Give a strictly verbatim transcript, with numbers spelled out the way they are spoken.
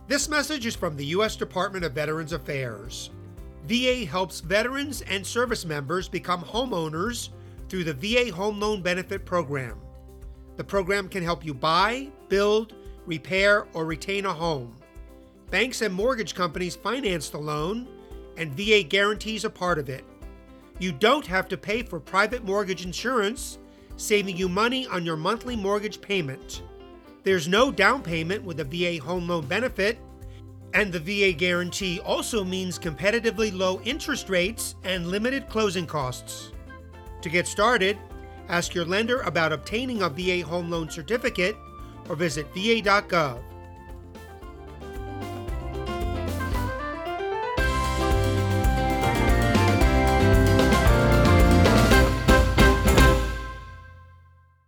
This message is from the U S Department of Veterans Affairs. V A helps veterans and service members become homeowners through the V A Home Loan Benefit Program. The program can help you buy, build, repair, or retain a home. Banks and mortgage companies finance the loan, and V A guarantees a part of it. You don't have to pay for private mortgage insurance, saving you money on your monthly mortgage payment. There's no down payment with a V A home loan benefit, and the V A guarantee also means competitively low interest rates and limited closing costs. To get started, ask your lender about obtaining a V A home loan certificate or visit V A dot gov.